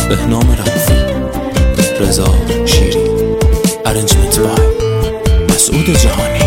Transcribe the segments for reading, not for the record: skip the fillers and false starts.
بهنام رفی، رضا شیری، ارنجمنت بای مسعود جهانی.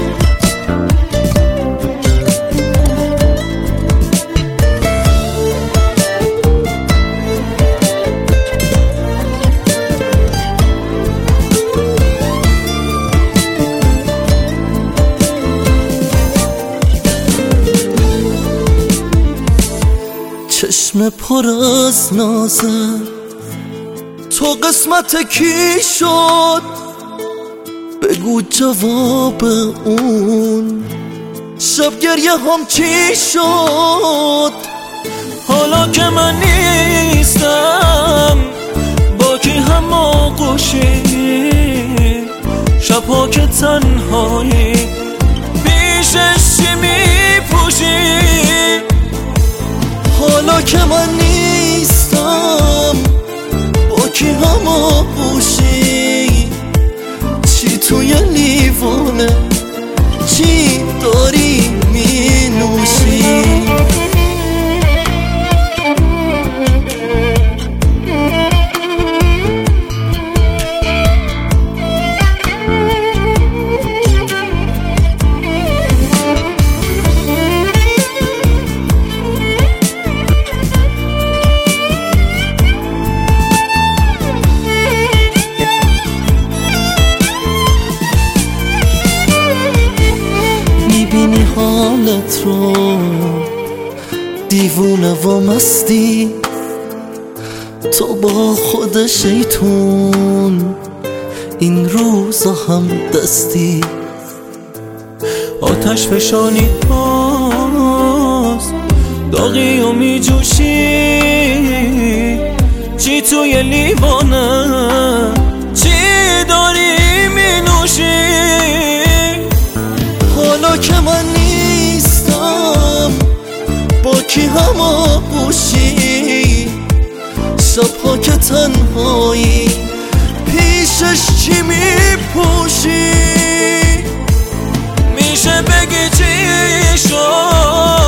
چشم پر از نازه تو قسمت کی شد؟ بگو جواب اون شب گریه هم چی شد؟ حالا که من نیستم با کی هم آغوشی، شبها که تنهایی پیشش چی میپوشی؟ حالا که من نیستم با کی هم آغوشی، چی توی لیوانه چی داری می نوشی؟ میبینی حالت رو دیوونه و مستی، تو با خود شیطون این روزا هم دستی. آتش فشانی هاست داغی و میجوشی، چی توی لیوانه چی داری مینوشی؟ حالا که من نیستم با کی هم آغوشی، شبها که تنهایی پیشش چی میپوشی؟ میشه بگی چی شد؟